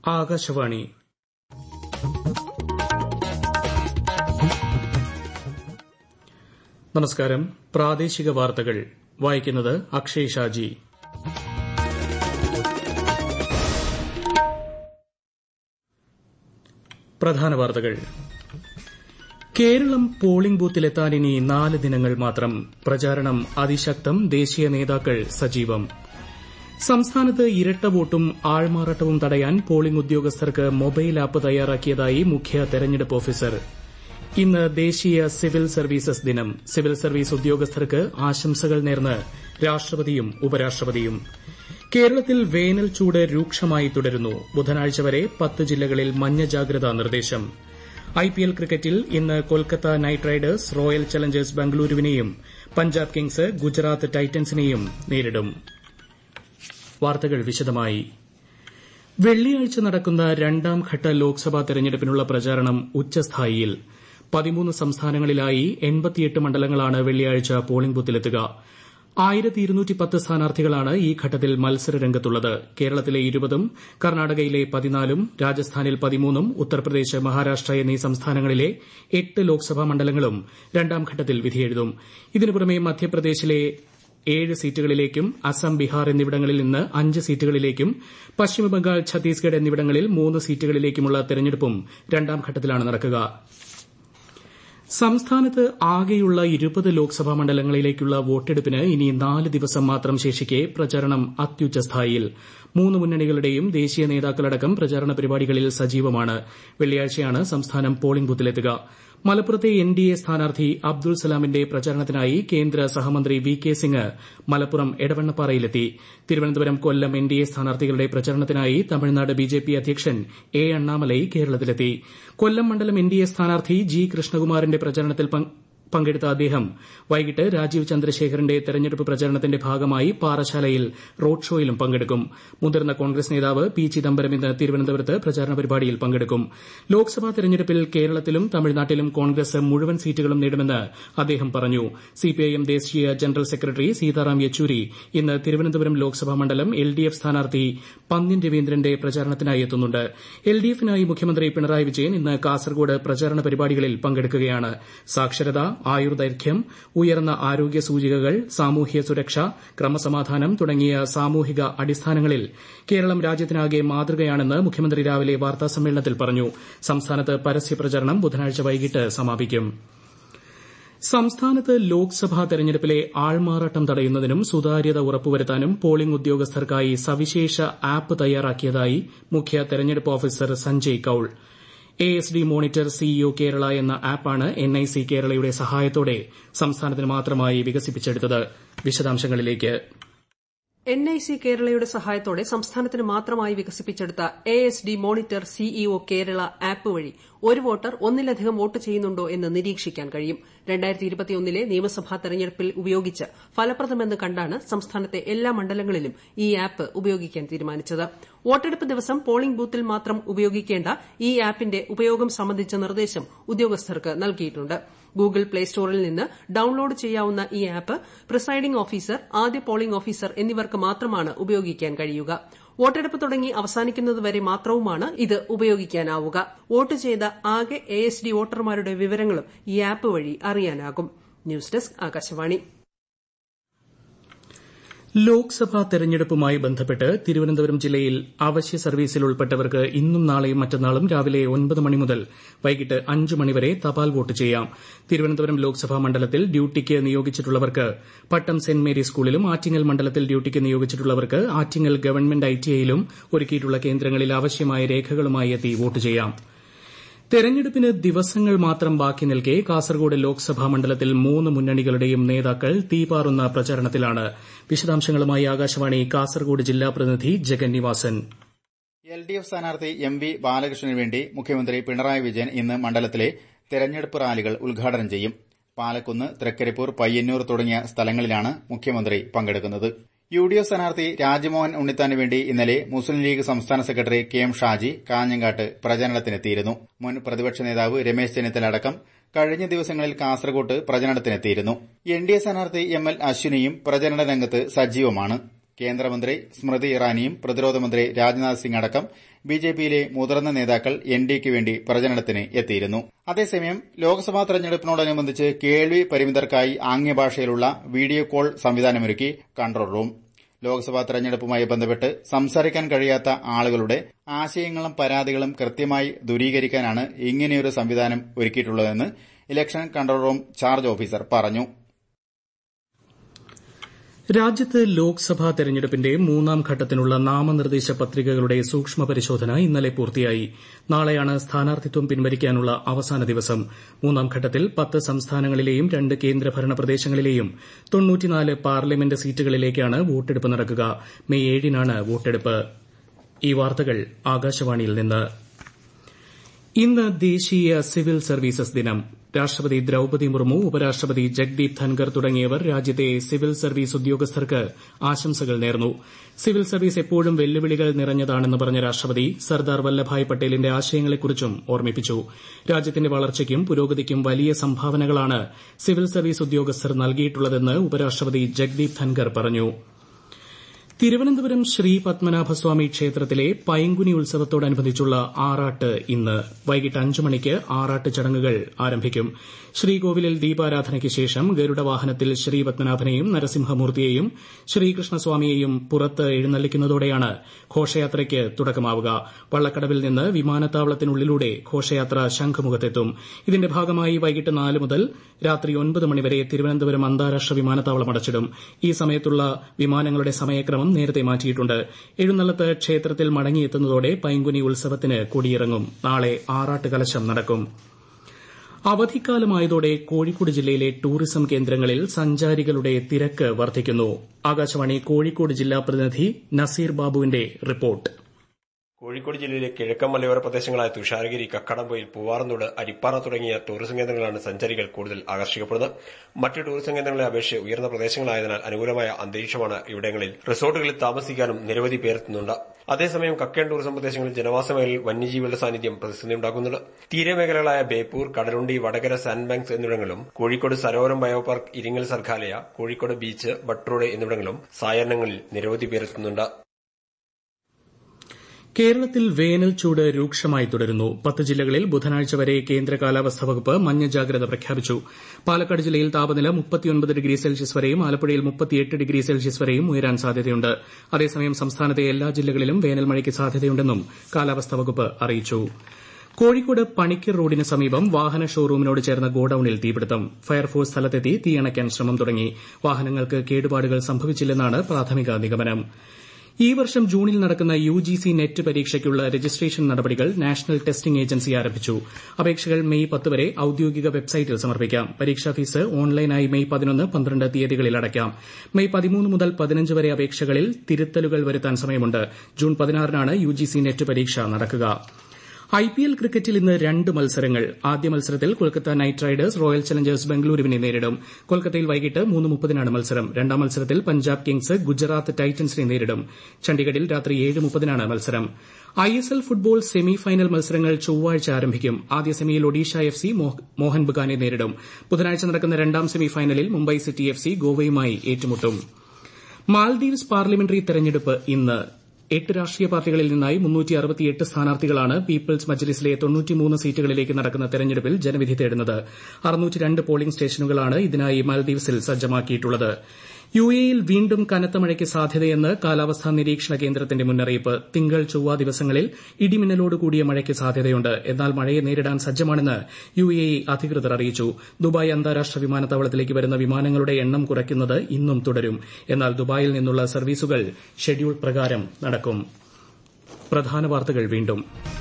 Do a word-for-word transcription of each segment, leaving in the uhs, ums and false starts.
ആകാശവാണി. നമസ്കാരം. പ്രാദേശിക വാർത്തകൾ വായിക്കുന്നത് അക്ഷയ് ഷാജി. പ്രധാന വാർത്തകൾ. കേരളം പോളിംഗ് ബൂത്തിലെത്താൻ ഇനി നാല് ദിനങ്ങൾ മാത്രം. പ്രചാരണം അതിശക്തം. ദേശീയ നേതാക്കൾ സജീവം. സംസ്ഥാനത്ത് ഇരട്ട വോട്ടും ആൾമാറാട്ടവും തടയാൻ പോളിംഗ് ഉദ്യോഗസ്ഥർക്ക് മൊബൈൽ ആപ്പ് തയ്യാറാക്കിയതായി മുഖ്യ തെരഞ്ഞെടുപ്പ് ഓഫീസർ. ഇന്ന് ദേശീയ സിവിൽ സർവീസസ് ദിനം. സിവിൽ സർവീസ് ഉദ്യോഗസ്ഥർക്ക് ആശംസകൾ നേർന്ന് രാഷ്ട്രപതിയും ഉപരാഷ്ട്രപതിയും. കേരളത്തിൽ വേനൽ ചൂട് രൂക്ഷമായി തുടരുന്നു. ബുധനാഴ്ച വരെ പത്ത് ജില്ലകളിൽ മഞ്ഞ ജാഗ്രതാ നിർദ്ദേശം. ഐപിഎൽ ക്രിക്കറ്റിൽ ഇന്ന് Kolkata knight riders royal challengers ബംഗളൂരുവിനെയും പഞ്ചാബ് കിങ്സ് ഗുജറാത്ത് ടൈറ്റൻസിനെയും നേരിടും. വാർത്തകൾ വിശദമായി. വെള്ളിയാഴ്ച നടക്കുന്ന രണ്ടാംഘട്ട ലോക്സഭാ തെരഞ്ഞെടുപ്പിനുള്ള പ്രചാരണം ഉച്ചസ്ഥായിയിൽ. പതിമൂന്ന് സംസ്ഥാനങ്ങളിലായി എൺപത്തിയെട്ട് മണ്ഡലങ്ങളാണ് വെള്ളിയാഴ്ച പോളിംഗ് ബൂത്തിലെത്തുക. ആയിരത്തി ഇരുന്നൂറ്റി പത്ത് സ്ഥാനാർത്ഥികളാണ് ഈ ഘട്ടത്തിൽ മത്സരരംഗത്തുള്ളത്. കേരളത്തിലെ ഇരുപതും കർണാടകയിലെ പതിനാലും രാജസ്ഥാനിൽ പതിമൂന്നും ഉത്തർപ്രദേശ് മഹാരാഷ്ട്ര എന്നീ സംസ്ഥാനങ്ങളിലെ എട്ട് ലോക്സഭാ മണ്ഡലങ്ങളും രണ്ടാംഘട്ടത്തിൽ വിധിയെഴുതും. ഇതിനു പുറമെ മധ്യപ്രദേശിലെ ഏഴ് സീറ്റുകളിലേക്കും അസം ബീഹാർ എന്നിവിടങ്ങളിൽ നിന്ന് അഞ്ച് സീറ്റുകളിലേക്കും പശ്ചിമബംഗാൾ ഛത്തീസ്ഗഡ് എന്നിവിടങ്ങളിൽ മൂന്ന് സീറ്റുകളിലേക്കുമുള്ള തെരഞ്ഞെടുപ്പും രണ്ടാംഘട്ടത്തിലാണ് നടക്കുക. സംസ്ഥാനത്ത് ആകെയുള്ള ഇരുപത് ലോക്സഭാ മണ്ഡലങ്ങളിലേക്കുള്ള വോട്ടെടുപ്പിന് ഇനി നാല് ദിവസം മാത്രം ശേഷിക്കെ പ്രചാരണം അത്യുച്ചസ്ഥായിയിൽ. മൂന്ന് മുന്നണികളുടെയും ദേശീയ നേതാക്കളടക്കം പ്രചാരണ പരിപാടികളിൽ സജീവമാണ്. വെള്ളിയാഴ്ചയാണ് സംസ്ഥാനം പോളിംഗ് ബൂത്തിലെത്തുക. മലപ്പുറത്തെ എൻഡിഎ സ്ഥാനാർത്ഥി അബ്ദുൾ സലാമിന്റെ പ്രചാരണത്തിനായി കേന്ദ്ര സഹമന്ത്രി വി കെ സിംഗ് മലപ്പുറം എടവണ്ണപ്പാറയിലെത്തി. തിരുവനന്തപുരം കൊല്ലം എൻഡിഎ സ്ഥാനാർത്ഥികളുടെ പ്രചാരണത്തിനായി തമിഴ്നാട് ബിജെപി അധ്യക്ഷൻ എ അണ്ണാമലൈ കേരളത്തിലെത്തി. കൊല്ലം മണ്ഡലം എൻഡിഎ സ്ഥാനാർത്ഥി ജി കൃഷ്ണകുമാറിന്റെ പ്രചാരണത്തിൽ പങ്കെടുത്ത അദ്ദേഹം വൈകിട്ട് രാജീവ് ചന്ദ്രശേഖറിന്റെ തെരഞ്ഞെടുപ്പ് പ്രചാരണത്തിന്റെ ഭാഗമായി പാറശാലയിൽ റോഡ് ഷോയിലും പങ്കെടുക്കും. മുതിർന്ന കോൺഗ്രസ് നേതാവ് പി ചിദംബരം ഇന്ന് തിരുവനന്തപുരത്ത് പ്രചാരണ പരിപാടിയിൽ പങ്കെടുക്കും. ലോക്സഭാ തെരഞ്ഞെടുപ്പിൽ കേരളത്തിലും തമിഴ്നാട്ടിലും കോൺഗ്രസ് മുഴുവൻ സീറ്റുകളും നേടുമെന്ന് അദ്ദേഹം പറഞ്ഞു. സിപിഐഎം ദേശീയ ജനറൽ സെക്രട്ടറി സീതാറാം യെച്ചൂരി ഇന്ന് തിരുവനന്തപുരം ലോക്സഭാ മണ്ഡലം എൽഡിഎഫ് സ്ഥാനാർത്ഥി പന്ന്യൻ രവീന്ദ്രന്റെ പ്രചാരണത്തിനായി എത്തുന്നുണ്ട്. എൽഡിഎഫിനായി മുഖ്യമന്ത്രി പിണറായി വിജയൻ ഇന്ന് കാസർകോട് പ്രചാരണ പരിപാടികളിൽ പങ്കെടുക്കുകയാണ്. സാക്ഷരത, ആയുർദൈർഘ്യം, ഉയർന്ന ആരോഗ്യ സൂചികകൾ, സാമൂഹ്യ സുരക്ഷ, ക്രമസമാധാനം തുടങ്ങിയ സാമൂഹിക അടിസ്ഥാനങ്ങളിൽ കേരളം രാജ്യത്തിനാകെ മാതൃകയാണെന്ന് മുഖ്യമന്ത്രി രാവിലെ വാർത്താസമ്മേളനത്തിൽ പറഞ്ഞു. സംസ്ഥാനത്ത് പരസ്യ പ്രചരണം ബുധനാഴ്ച വൈകിട്ട് സമാപിക്കും. സംസ്ഥാനത്ത് ലോക്സഭാ തെരഞ്ഞെടുപ്പിലെ ആൾമാറാട്ടം തടയുന്നതിനും സുതാര്യത ഉറപ്പുവരുത്താനും പോളിംഗ് ഉദ്യോഗസ്ഥർക്കായി സവിശേഷ ആപ്പ് തയ്യാറാക്കിയതായി മുഖ്യ തെരഞ്ഞെടുപ്പ് officer Sanjay Kaul. A S D monitor CEO Kerala എന്ന ആപ്പാണ് എൻ ഐ സി കേരളയുടെ സഹായത്തോടെ സംസ്ഥാനത്തിന് മാത്രമായി വികസിപ്പിച്ചെടുത്തത്. വിശദാംശങ്ങളിലേക്ക്. എൻ ഐ സി കേരളയുടെ സഹായത്തോടെ സംസ്ഥാനത്തിന് മാത്രമായി വികസിപ്പിച്ചെടുത്ത A S D monitor CEO Kerala app വഴി ഒരു വോട്ടർ ഒന്നിലധികം വോട്ട് ചെയ്യുന്നുണ്ടോ എന്ന് നിരീക്ഷിക്കാൻ കഴിയും. രണ്ടായിരത്തി ഇരുപത്തിയൊന്നിലെ നിയമസഭാ തെരഞ്ഞെടുപ്പിൽ ഉപയോഗിച്ച് ഫലപ്രദമെന്ന് കണ്ടാണ് സംസ്ഥാനത്തെ എല്ലാ മണ്ഡലങ്ങളിലും ഈ ആപ്പ് ഉപയോഗിക്കാൻ തീരുമാനിച്ചത്. വോട്ടെടുപ്പ് ദിവസം പോളിംഗ് ബൂത്തിൽ മാത്രം ഉപയോഗിക്കേണ്ട ഈ ആപ്പിന്റെ ഉപയോഗം സംബന്ധിച്ച നിർദ്ദേശം ഉദ്യോഗസ്ഥർക്ക് നൽകിയിട്ടുണ്ട്. ഗൂഗിൾ പ്ലേ സ്റ്റോറിൽ നിന്ന് ഡൌൺലോഡ് ചെയ്യാവുന്ന ഈ ആപ്പ് പ്രിസൈഡിംഗ് ഓഫീസർ, ആദ്യ പോളിംഗ് ഓഫീസർ എന്നിവർക്ക് മാത്രമാണ് ഉപയോഗിക്കാൻ കഴിയുക. വോട്ടെടുപ്പ് തുടങ്ങി അവസാനിക്കുന്നതുവരെ മാത്രവുമാണ് ഇത് ഉപയോഗിക്കാനാവുക. വോട്ട് ചെയ്ത ആകെ എ എസ് ഡി വോട്ടർമാരുടെ വിവരങ്ങളും ഈ ആപ്പ് വഴി അറിയാനാകും. News desk Akashvani. ലോക്സഭാ തെരഞ്ഞെടുപ്പുമായി ബന്ധപ്പെട്ട് തിരുവനന്തപുരം ജില്ലയിൽ അവശ്യ സർവീസിൽ ഉൾപ്പെട്ടവർക്ക് ഇന്നും നാളെയും മറ്റന്നാളും രാവിലെ ഒൻപത് മണി മുതൽ വൈകിട്ട് അഞ്ച് മണിവരെ തപാൽ വോട്ട് ചെയ്യാം. തിരുവനന്തപുരം ലോക്സഭാ മണ്ഡലത്തിൽ ഡ്യൂട്ടിക്ക് നിയോഗിച്ചിട്ടുള്ളവർക്ക് പട്ടം സെന്റ് മേരീസ് സ്കൂളിലും ആറ്റിങ്ങൽ മണ്ഡലത്തിൽ ഡ്യൂട്ടിക്ക് നിയോഗിച്ചിട്ടുള്ളവർക്ക് ആറ്റിങ്ങൽ ഗവൺമെന്റ് ഐടിഐയിലും ഒരുക്കിയിട്ടുള്ള കേന്ദ്രങ്ങളിൽ ആവശ്യമായ രേഖകളുമായി എത്തി വോട്ട് ചെയ്യാം. തെരഞ്ഞെടുപ്പിന് ദിവസങ്ങൾ മാത്രം ബാക്കി നിൽക്കെ കാസർകോട് ലോക്സഭാ മണ്ഡലത്തിൽ മൂന്ന് മുന്നണികളുടെയും നേതാക്കൾ തീപാറുന്ന പ്രചാരണത്തിലാണ്. വിശദാംശങ്ങളുമായി ആകാശവാണി കാസർകോട് ജില്ലാ പ്രതിനിധി Jagan Nivasan. L D F സ്ഥാനാർത്ഥി എം വി ബാലകൃഷ്ണന് വേണ്ടി മുഖ്യമന്ത്രി പിണറായി വിജയൻ ഇന്ന് മണ്ഡലത്തിലെ തെരഞ്ഞെടുപ്പ് റാലികൾ ഉദ്ഘാടനം ചെയ്യും. പാലക്കുന്ന്, തൃക്കരിപ്പൂർ, പയ്യന്നൂർ തുടങ്ങിയ സ്ഥലങ്ങളിലാണ് മുഖ്യമന്ത്രി പങ്കെടുക്കുന്നത്. യു ഡി എഫ് സ്ഥാനാർത്ഥി രാജ്മോഹൻ ഉണ്ണിത്താന് വേണ്ടി ഇന്നലെ മുസ്ലിം ലീഗ് സംസ്ഥാന സെക്രട്ടറി കെ എം ഷാജി കാഞ്ഞങ്ങാട്ട് പ്രചരണത്തിനെത്തിയിരുന്നു. മുൻ പ്രതിപക്ഷ നേതാവ് രമേശ് ചെന്നിത്തല അടക്കം കഴിഞ്ഞ ദിവസങ്ങളിൽ കാസർകോട്ട് പ്രചരണത്തിനെത്തിയിരുന്നു. എൻ ഡി എ സ്ഥാനാർത്ഥി എം എൽ അശ്വിനിയും പ്രചരണ രംഗത്ത് സജീവമാണ്. കേന്ദ്രമന്ത്രി സ്മൃതി ഇറാനിയും പ്രതിരോധ മന്ത്രി രാജ്നാഥ് സിംഗ് അടക്കം ബിജെപിയിലെ മുതിർന്ന നേതാക്കൾ എൻഡിഎക്ക് വേണ്ടി പ്രചരണത്തിന് എത്തിയിരുന്നു. അതേസമയം ലോക്സഭാ തെരഞ്ഞെടുപ്പിനോടനുബന്ധിച്ച് കേൾവി പരിമിതർക്കായി ആംഗ്യഭാഷയിലുള്ള വീഡിയോ കോൾ സംവിധാനമൊരുക്കി കൺട്രോൾ റൂം. ലോക്സഭാ തെരഞ്ഞെടുപ്പുമായി ബന്ധപ്പെട്ട് സംസാരിക്കാൻ കഴിയാത്ത ആളുകളുടെ ആശയങ്ങളും പരാതികളും കൃത്യമായി ദൂരീകരിക്കാനാണ് ഇങ്ങനെയൊരു സംവിധാനം ഒരുക്കിയിട്ടുള്ളതെന്ന് election control room charge officer പറഞ്ഞു. രാജ്യത്ത് ലോക്സഭാ തെരഞ്ഞെടുപ്പിന്റെ മൂന്നാം ഘട്ടത്തിനുള്ള നാമനിർദ്ദേശ പത്രികകളുടെ സൂക്ഷ്മ പരിശോധന ഇന്നലെ പൂർത്തിയായി. നാളെയാണ് സ്ഥാനാർത്ഥിത്വം പിൻവലിക്കാനുള്ള അവസാന ദിവസം. മൂന്നാം ഘട്ടത്തിൽ പത്ത് സംസ്ഥാനങ്ങളിലെയും രണ്ട് കേന്ദ്രഭരണ പ്രദേശങ്ങളിലെയും തൊണ്ണൂറ്റിനാല് പാർലമെന്റ് സീറ്റുകളിലേക്കാണ് വോട്ടെടുപ്പ് നടക്കുക. മെയ് ഏഴിനാണ് വോട്ടെടുപ്പ്. ഈ വാർത്തകൾ ആകാശവാണിയിൽ നിന്ന്. ഇന്ന് ദേശീയ സിവിൽ സർവീസസ് ദിനം. രാഷ്ട്രപതി ദ്രൌപദി മുർമു, ഉപരാഷ്ട്രപതി ജഗ്ദീപ് ധൻകർ തുടങ്ങിയവർ രാജ്യത്തെ സിവിൽ സർവീസ് ഉദ്യോഗസ്ഥർക്ക് ആശംസകൾ നേർന്നു. സിവിൽ സർവീസ് എപ്പോഴും വെല്ലുവിളികൾ നിറഞ്ഞതാണെന്ന് പറഞ്ഞ രാഷ്ട്രപതി സർദാർ വല്ലഭായ് പട്ടേലിന്റെ ആശയങ്ങളെക്കുറിച്ചും ഓർമ്മിപ്പിച്ചു. രാജ്യത്തിന്റെ വളർച്ചയ്ക്കും പുരോഗതിക്കും വലിയ സംഭാവനകളാണ് സിവിൽ സർവീസ് ഉദ്യോഗസ്ഥർ നൽകിയിട്ടുള്ളതെന്ന് ഉപരാഷ്ട്രപതി ജഗ്ദീപ് ധൻകർ പറഞ്ഞു. തിരുവനന്തപുരം ശ്രീ പത്മനാഭസ്വാമി ക്ഷേത്രത്തിലെ പൈങ്കുനി ഉത്സവത്തോടനുബന്ധിച്ചുള്ള ആറാട്ട് ഇന്ന് വൈകിട്ട് അഞ്ചു മണിക്ക് ആറാട്ട് ചടങ്ങുകൾ ആരംഭിക്കും. ശ്രീകോവിലിൽ ദീപാരാധനയ്ക്ക് ശേഷം ഗരുഡവാഹനത്തിൽ ശ്രീ പത്മനാഭനെയും നരസിംഹമൂർത്തിയെയും ശ്രീകൃഷ്ണസ്വാമിയെയും പുറത്ത് എഴുന്നള്ളിക്കുന്നതോടെയാണ് ഘോഷയാത്രയ്ക്ക് തുടക്കമാവുക. വള്ളക്കടവിൽ നിന്ന് വിമാനത്താവളത്തിനുള്ളിലൂടെ ഘോഷയാത്ര ശംഖുമുഖത്തെത്തും. ഇതിന്റെ ഭാഗമായി വൈകിട്ട് നാല് മുതൽ രാത്രി ഒൻപത് മണിവരെ തിരുവനന്തപുരം അന്താരാഷ്ട്ര വിമാനത്താവളം അടച്ചിടും. ഈ സമയത്തുള്ള വിമാനങ്ങളുടെ സമയക്രമം നേരത്തെ മാറ്റിയിട്ടുണ്ട്. എഴുന്നള്ളത്ത് ക്ഷേത്രത്തിൽ മടങ്ങിയെത്തുന്നതോടെ പൈങ്കുനി ഉത്സവത്തിന് കൊടിയിറങ്ങും. നാളെ ആറാട്ട് കലശം നടക്കും. അവധിക്കാലമായതോടെ കോഴിക്കോട് ജില്ലയിലെ ടൂറിസം കേന്ദ്രങ്ങളിൽ സഞ്ചാരികളുടെ തിരക്ക് വർദ്ധിക്കുന്നു. ആകാശവാണി കോഴിക്കോട് ജില്ലാ പ്രതിനിധി നസീർ ബാബുവിന്റെ റിപ്പോർട്ട്. കോഴിക്കോട് ജില്ലയിലെ കിഴക്കൻ മലയോര പ്രദേശങ്ങളായ തുഷാരഗിരി, കക്കാടംപൊയിൽ, പൂവാറന്നൂട്, അരിപ്പാറ തുടങ്ങിയ ടൂറിസം കേന്ദ്രങ്ങളാണ് സഞ്ചാരികൾ കൂടുതൽ ആകർഷിക്കപ്പെടുന്നത്. മറ്റ് ടൂറിസം കേന്ദ്രങ്ങളെ അപേക്ഷിച്ച് ഉയർന്ന പ്രദേശങ്ങളായതിനാൽ അനുകൂലമായ അന്തരീക്ഷമാണ് ഇവിടങ്ങളിൽ. റിസോർട്ടുകളിൽ താമസിക്കാനും നിരവധി പേരെത്തുന്നുണ്ട്. അതേസമയം കക്കയം ടൂറിസം പ്രദേശങ്ങളിൽ ജനവാസ മേഖലയിൽ വന്യജീവികളുടെ സാന്നിധ്യം പ്രതിസന്ധി ഉണ്ടാക്കുന്നുണ്ട്. തീരമേഖലകളായ ബേപ്പൂർ, കടലുണ്ടി, വടകര, സാൻഡ് ബാങ്ക്സ് എന്നിവിടങ്ങളിലും Kozhikode Sarovaram bio park, Iringal Sargaalaya, Kozhikode beach, Bhatt Road എന്നിവിടങ്ങളിലും സായാഹ്നങ്ങളിൽ നിരവധി പേരെത്തുന്നുണ്ട്. കേരളത്തിൽ വേനൽ ചൂട് രൂക്ഷമായി തുടരുന്നു. പത്ത് ജില്ലകളിൽ ബുധനാഴ്ച വരെ കേന്ദ്ര കാലാവസ്ഥാ വകുപ്പ് മഞ്ഞ ജാഗ്രത പ്രഖ്യാപിച്ചു. പാലക്കാട് ജില്ലയിൽ താപനില മുപ്പത്തിയൊൻപത് ഡിഗ്രി സെൽഷ്യസ് വരെയും ആലപ്പുഴയിൽ മുപ്പത്തിയെട്ട് ഡിഗ്രി സെൽഷ്യസ് വരെയും ഉയരാൻ സാധ്യതയുണ്ട്. അതേസമയം സംസ്ഥാനത്തെ എല്ലാ ജില്ലകളിലും വേനൽ മഴയ്ക്ക് സാധ്യതയുണ്ടെന്നും കാലാവസ്ഥാ വകുപ്പ് അറിയിച്ചു. കോഴിക്കോട് പണിക്കർ റോഡിന് സമീപം വാഹന ഷോറൂമിനോട് ചേർന്ന ഗോഡൌണിൽ തീപിടുത്തം. ഫയർഫോഴ്സ് സ്ഥലത്തെത്തി തീയണയ്ക്കാൻ ശ്രമം തുടങ്ങി. വാഹനങ്ങൾക്ക് കേടുപാടുകൾ സംഭവിച്ചില്ലെന്നാണ് പ്രാഥമിക നിഗമനം. ഈ വർഷം ജൂണിൽ നടക്കുന്ന യുജിസി നെറ്റ് പരീക്ഷയ്ക്കുള്ള രജിസ്ട്രേഷൻ നടപടികൾ നാഷണൽ ടെസ്റ്റിംഗ് ഏജൻസി ആരംഭിച്ചു. അപേക്ഷകൾ മെയ് പത്ത് വരെ ഔദ്യോഗിക വെബ്സൈറ്റിൽ സമർപ്പിക്കാം. പരീക്ഷാ ഫീസ് ഓൺലൈനായി മെയ് പതിനൊന്ന്, പന്ത്രണ്ട് തീയതികളിൽ അടയ്ക്കാം. മെയ് പതിമൂന്ന് മുതൽ പതിനഞ്ച് വരെ അപേക്ഷകളിൽ തിരുത്തലുകൾ വരുത്താൻ സമയമുണ്ട്. ജൂൺ പതിനാറിനാണ് യുജിസി നെറ്റ് പരീക്ഷ നടക്കുക. ഐപിഎൽ ക്രിക്കറ്റിൽ ഇന്ന് രണ്ട് മത്സരങ്ങൾ. ആദ്യ മത്സരത്തിൽ Kolkata knight riders royal challengers ബംഗളൂരുവിനെ നേരിടും. കൊൽക്കത്തയിൽ വൈകിട്ട് മൂന്ന് മുപ്പതിനാണ് മത്സരം. രണ്ടാം മത്സരത്തിൽ പഞ്ചാബ് കിങ്സ് ഗുജറാത്ത് ടൈറ്റൻസിനെ നേരിടും. ചണ്ഡിഗഡിൽ രാത്രി ഏഴ് മുപ്പതിനാണ് മത്സരം. ഐഎസ്എൽ ഫുട്ബോൾ സെമി ഫൈനൽ മത്സരങ്ങൾ ചൊവ്വാഴ്ച ആരംഭിക്കും. ആദ്യ സെമിയിൽ ഒഡീഷ എഫ് സി മോഹൻ ബഗാനെ നേരിടും. ബുധനാഴ്ച നടക്കുന്ന രണ്ടാം സെമി ഫൈനലിൽ മുംബൈ സിറ്റി എഫ് സി ഗോവയുമായി ഏറ്റുമുട്ടും. മാൽദീവ്സ് പാർലമെന്ററി തെരഞ്ഞെടുപ്പ് ഇന്ന്. എട്ട് രാഷ്ട്രീയ പാർട്ടികളിൽ നിന്നായി മുന്നൂറ്റി അറുപത്തിയെട്ട് സ്ഥാനാർത്ഥികളാണ് പീപ്പിൾസ് മജ്ലിസിലെ തൊണ്ണൂറ്റിമൂന്ന് സീറ്റുകളിലേക്ക് നടക്കുന്ന തെരഞ്ഞെടുപ്പിൽ ജനവിധി തേടുന്നത്. അറുന്നൂറ്റി രണ്ട് പോളിംഗ് സ്റ്റേഷനുകളാണ് ഇതിനായി മാൽദീവ്സിൽ സജ്ജമാക്കിയിട്ടുള്ളത്. യുഎഇയിൽ വീണ്ടും കനത്ത മഴയ്ക്ക് സാധ്യതയെന്ന് കാലാവസ്ഥാ നിരീക്ഷണ കേന്ദ്രത്തിന്റെ മുന്നറിയിപ്പ്. തിങ്കൾ, ചൊവ്വ ദിവസങ്ങളിൽ ഇടിമിന്നലോട് കൂടിയ മഴയ്ക്ക് സാധ്യതയുണ്ട്. എന്നാൽ മഴയെ നേരിടാൻ സജ്ജമാണെന്ന് യുഎഇ അധികൃതർ അറിയിച്ചു. ദുബായ് അന്താരാഷ്ട്ര വിമാനത്താവളത്തിലേക്ക് വരുന്ന വിമാനങ്ങളുടെ എണ്ണം കുറയ്ക്കുന്നത് ഇന്നും തുടരും. എന്നാൽ ദുബായിൽ നിന്നുള്ള സർവീസുകൾ ഷെഡ്യൂൾ പ്രകാരം നടക്കും. പ്രധാന വാർത്തകൾ വീണ്ടും.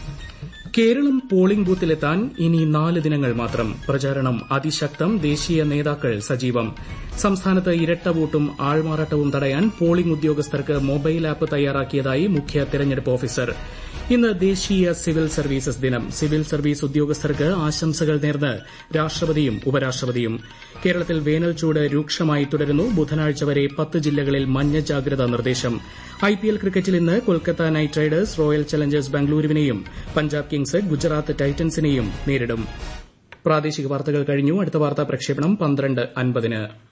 കേരളം പോളിംഗ് ബൂത്തിലെത്താൻ ഇനി നാല് ദിനങ്ങൾ മാത്രം. പ്രചാരണം അതിശക്തം. ദേശീയ നേതാക്കൾ സജീവം. സംസ്ഥാനത്ത് ഇരട്ട വോട്ടും ആൾമാറാട്ടവും തടയാൻ പോളിംഗ് ഉദ്യോഗസ്ഥർക്ക് മൊബൈൽ ആപ്പ് തയ്യാറാക്കിയതായി മുഖ്യ തെരഞ്ഞെടുപ്പ് ഓഫീസർ. ഇന്ന് ദേശീയ സിവിൽ സർവീസസ് ദിനം. സിവിൽ സർവീസ് ഉദ്യോഗസ്ഥർക്ക് ആശംസകൾ നേർന്ന് രാഷ്ട്രപതിയും ഉപരാഷ്ട്രപതിയും. കേരളത്തിൽ വേനൽ ചൂട് രൂക്ഷമായി തുടരുന്നു. ബുധനാഴ്ച വരെ പത്ത് ജില്ലകളിൽ മഞ്ഞ ജാഗ്രതാ നിർദ്ദേശം. ഐപിഎൽ ക്രിക്കറ്റിൽ ഇന്ന് Kolkata knight riders royal challengers ബംഗളൂരുവിനെയും പഞ്ചാബ് കിങ്സ് ഗുജറാത്ത് ടൈറ്റൻസിനെയും നേരിടും. പ്രാദേശിക വാർത്തകൾ കഴിഞ്ഞു. അടുത്ത വാർത്താ പ്രക്ഷേപണം പന്ത്രണ്ട് അൻപതിന്.